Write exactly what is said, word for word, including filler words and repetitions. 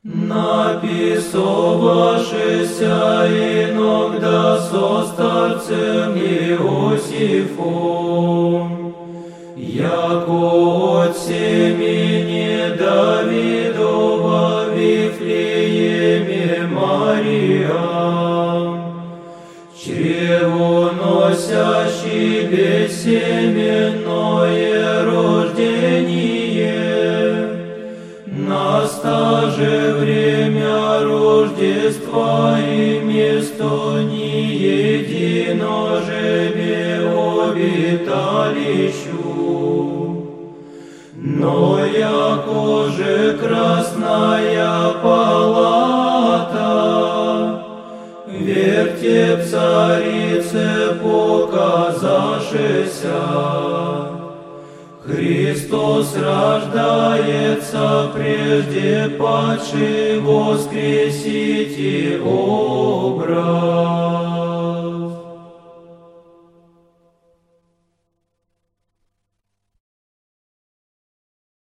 написовавшися иногда со старцем Иосифом, яко от семени Давидова в Вифлееме Мария, чревоносящий бессеменное рождение, настаже время Рождества и место не единожебе обиталищу. Но яко же красная палата, верьте царице показашеся, Христос рождается прежде падший воскресите образ.